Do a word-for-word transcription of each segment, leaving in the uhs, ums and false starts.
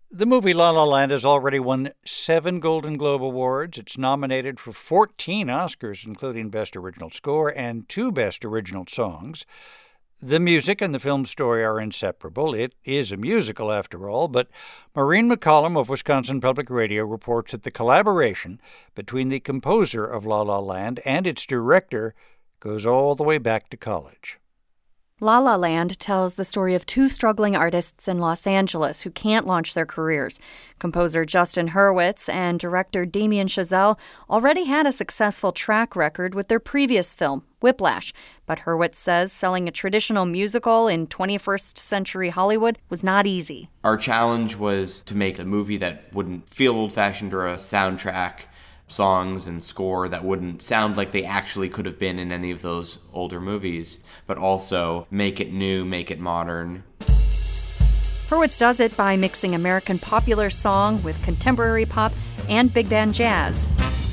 The movie La La Land has already won seven Golden Globe Awards. It's nominated for fourteen Oscars, including Best Original Score and two Best Original Songs. The music and the film story are inseparable. It is a musical, after all, but Maureen McCollum of Wisconsin Public Radio reports that the collaboration between the composer of La La Land and its director goes all the way back to college. La La Land tells the story of two struggling artists in Los Angeles who can't launch their careers. Composer Justin Hurwitz and director Damien Chazelle already had a successful track record with their previous film, Whiplash. But Hurwitz says selling a traditional musical in twenty-first century Hollywood was not easy. Our challenge was to make a movie that wouldn't feel old-fashioned or a soundtrack, songs and score that wouldn't sound like they actually could have been in any of those older movies, but also make it new, make it modern. Hurwitz does it by mixing American popular song with contemporary pop and big band jazz.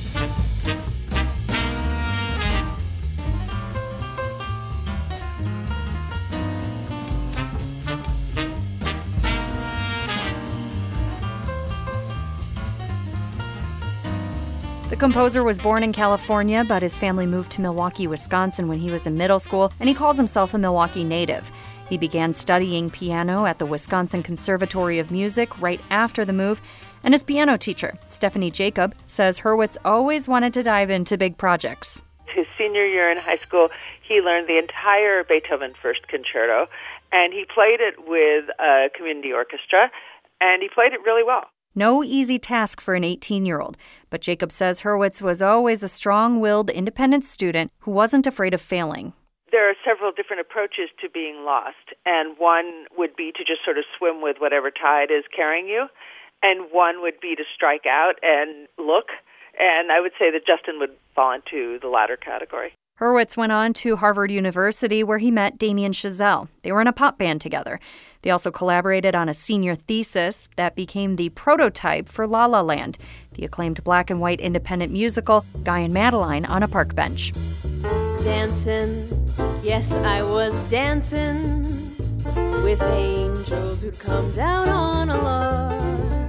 The composer was born in California, but his family moved to Milwaukee, Wisconsin when he was in middle school, and he calls himself a Milwaukee native. He began studying piano at the Wisconsin Conservatory of Music right after the move, and his piano teacher, Stephanie Jacob, says Hurwitz always wanted to dive into big projects. His senior year in high school, he learned the entire Beethoven First Concerto, and he played it with a community orchestra, and he played it really well. No easy task for an eighteen-year-old, but Jacob says Hurwitz was always a strong-willed, independent student who wasn't afraid of failing. There are several different approaches to being lost, and one would be to just sort of swim with whatever tide is carrying you, and one would be to strike out and look, and I would say that Justin would fall into the latter category. Hurwitz went on to Harvard University, where he met Damien Chazelle. They were in a pop band together. They also collaborated on a senior thesis that became the prototype for La La Land, the acclaimed black and white independent musical, Guy and Madeline on a Park Bench. Dancing, yes, I was dancing with angels who'd come down on a lark.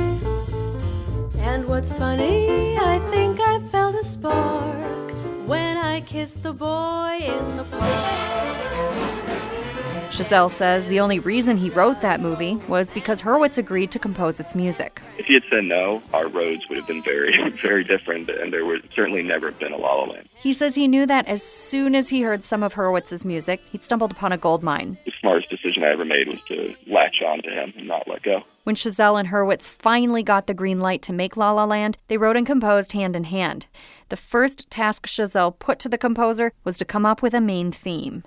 And what's funny, I think I felt a spark when I kissed the boy in the park. Chazelle says the only reason he wrote that movie was because Hurwitz agreed to compose its music. If he had said no, our roads would have been very, very different, and there would certainly never have been a La La Land. He says he knew that as soon as he heard some of Hurwitz's music, he'd stumbled upon a gold mine. The smartest decision I ever made was to latch on to him and not let go. When Chazelle and Hurwitz finally got the green light to make La La Land, they wrote and composed hand in hand. The first task Chazelle put to the composer was to come up with a main theme.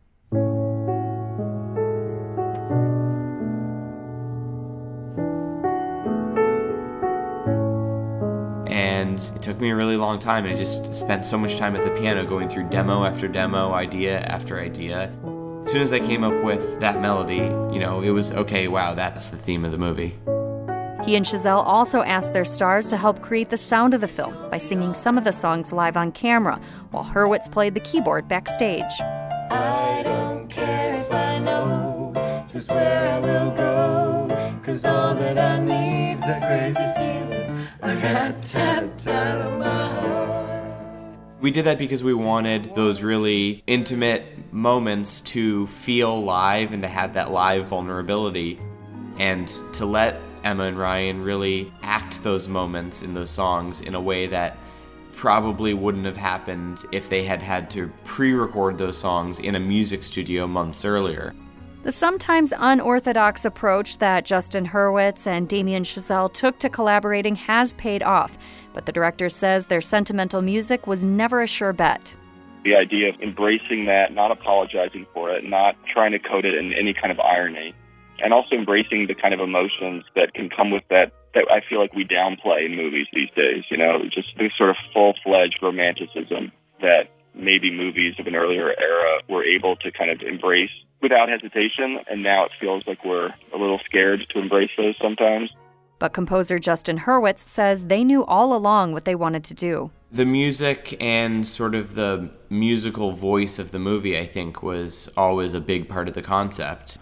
And it took me a really long time, and I just spent so much time at the piano going through demo after demo, idea after idea. As soon as I came up with that melody, you know, it was, okay, wow, that's the theme of the movie. He and Chazelle also asked their stars to help create the sound of the film by singing some of the songs live on camera, while Hurwitz played the keyboard backstage. I don't care if I know just where I will go, 'cause all that I need's this crazy feeling I got tapped out of my heart. We did that because we wanted those really intimate moments to feel live and to have that live vulnerability, and to let Emma and Ryan really act those moments in those songs in a way that probably wouldn't have happened if they had had to pre-record those songs in a music studio months earlier. The sometimes unorthodox approach that Justin Hurwitz and Damien Chazelle took to collaborating has paid off, but the director says their sentimental music was never a sure bet. The idea of embracing that, not apologizing for it, not trying to coat it in any kind of irony, and also embracing the kind of emotions that can come with that, that I feel like we downplay in movies these days, you know, just this sort of full-fledged romanticism that maybe movies of an earlier era were able to kind of embrace without hesitation, and now it feels like we're a little scared to embrace those sometimes. But composer Justin Hurwitz says they knew all along what they wanted to do. The music and sort of the musical voice of the movie, I think, was always a big part of the concept.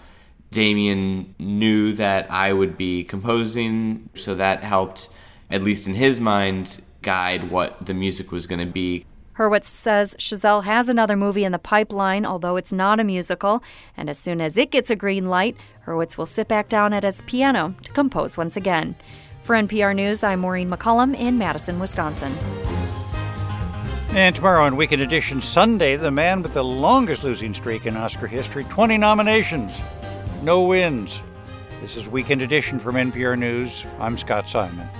Damien knew that I would be composing, so that helped, at least in his mind, guide what the music was going to be. Hurwitz says Chazelle has another movie in the pipeline, although it's not a musical, and as soon as it gets a green light, Hurwitz will sit back down at his piano to compose once again. For N P R News, I'm Maureen McCullum in Madison, Wisconsin. And tomorrow on Weekend Edition, Sunday, the man with the longest losing streak in Oscar history, twenty nominations, no wins. This is Weekend Edition from N P R News. I'm Scott Simon.